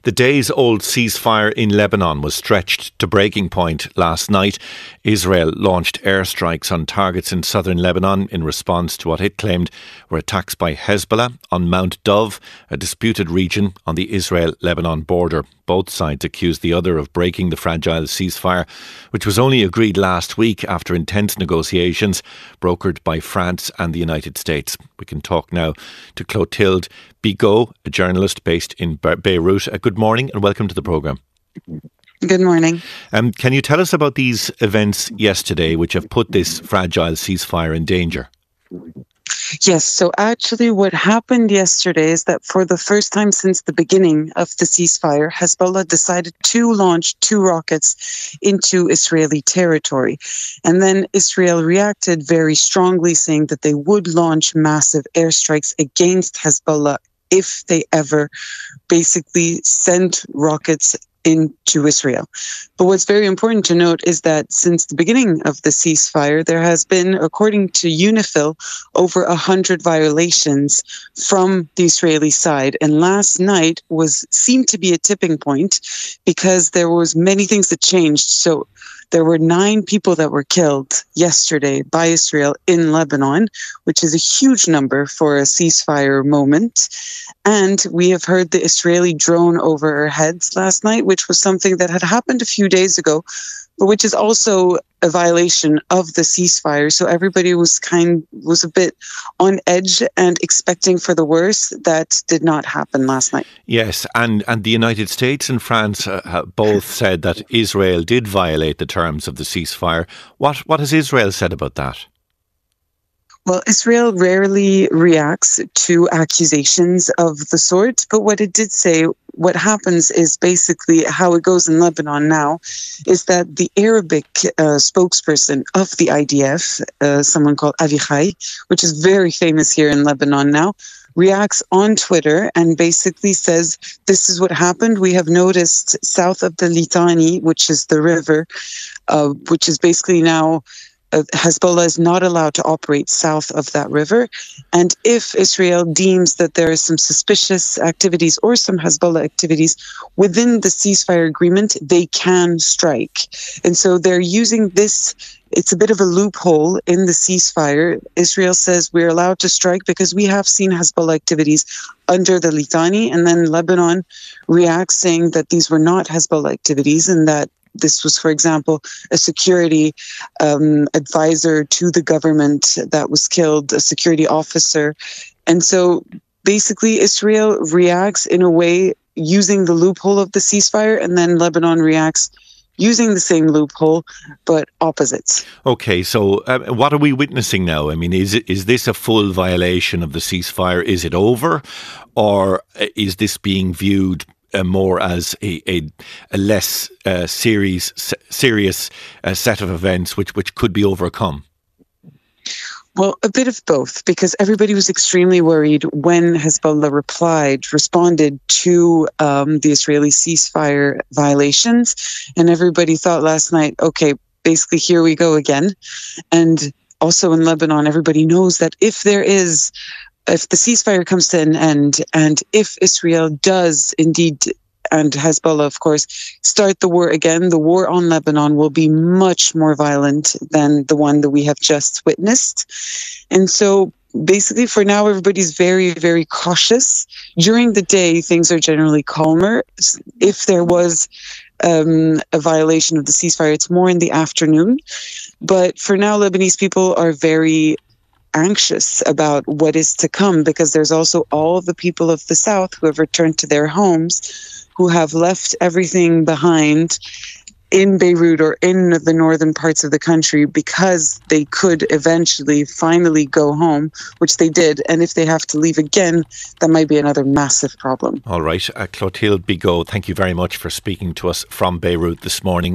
The days-old ceasefire in Lebanon was stretched to breaking point last night. Israel launched airstrikes on targets in southern Lebanon in response to what it claimed were attacks by Hezbollah on Mount Dov, a disputed region on the Israel-Lebanon border. Both sides accused the other of breaking the fragile ceasefire, which was only agreed last week after intense negotiations brokered by France and the United States. We can talk now to Clotilde Bigot, a journalist based in Beirut. Good morning and welcome to the programme. Good morning. Can you tell us about these events yesterday which have put this fragile ceasefire in danger? Yes, so actually what happened yesterday is that for the first time since the beginning of the ceasefire, Hezbollah decided to launch 2 rockets into Israeli territory. And then Israel reacted very strongly, saying that they would launch massive airstrikes against Hezbollah if they ever basically sent rockets into Israel. But what's very important to note is that since the beginning of the ceasefire, there has been, according to UNIFIL, over 100 violations from the Israeli side. And last night seemed to be a tipping point because there was many things that changed. So there were 9 people that were killed yesterday by Israel in Lebanon, which is a huge number for a ceasefire moment. And we have heard the Israeli drone over our heads last night, which was something that had happened a few days ago, but which is also a violation of the ceasefire. So everybody was a bit on edge and expecting for the worst. That did not happen last night. Yes, and the United States and France both said that Israel did violate the terms of the ceasefire. What has Israel said about that? Well, Israel rarely reacts to accusations of the sort, but what it did say, what happens is basically how it goes in Lebanon now, is that the Arabic spokesperson of the IDF, someone called Avichai, which is very famous here in Lebanon now, reacts on Twitter and basically says, this is what happened. We have noticed south of the Litani, which is the river, which is basically now Hezbollah is not allowed to operate south of that river. And if Israel deems that there is some suspicious activities or some Hezbollah activities within the ceasefire agreement, they can strike. And so they're using this. It's a bit of a loophole in the ceasefire. Israel says we're allowed to strike because we have seen Hezbollah activities under the Litani. And then Lebanon reacts saying that these were not Hezbollah activities and that this was, for example, a security advisor to the government that was killed, a security officer. And so basically Israel reacts in a way using the loophole of the ceasefire, and then Lebanon reacts using the same loophole, but opposites. Okay, so what are we witnessing now? I mean, is this a full violation of the ceasefire? Is it over? Or is this being viewed more as a less serious set of events which could be overcome? Well, a bit of both, because everybody was extremely worried when Hezbollah responded to the Israeli ceasefire violations. And everybody thought last night, okay, basically here we go again. And also in Lebanon, everybody knows that if the ceasefire comes to an end, and if Israel does indeed, and Hezbollah, of course, start the war again, the war on Lebanon will be much more violent than the one that we have just witnessed. And so basically for now, everybody's very, very cautious. During the day, things are generally calmer. If there was a violation of the ceasefire, it's more in the afternoon. But for now, Lebanese people are very anxious about what is to come, because there's also all the people of the south who have returned to their homes, who have left everything behind in Beirut or in the northern parts of the country because they could eventually finally go home, which they did. And if they have to leave again, that might be another massive problem. All right. Clotilde Bigot, thank you very much for speaking to us from Beirut this morning.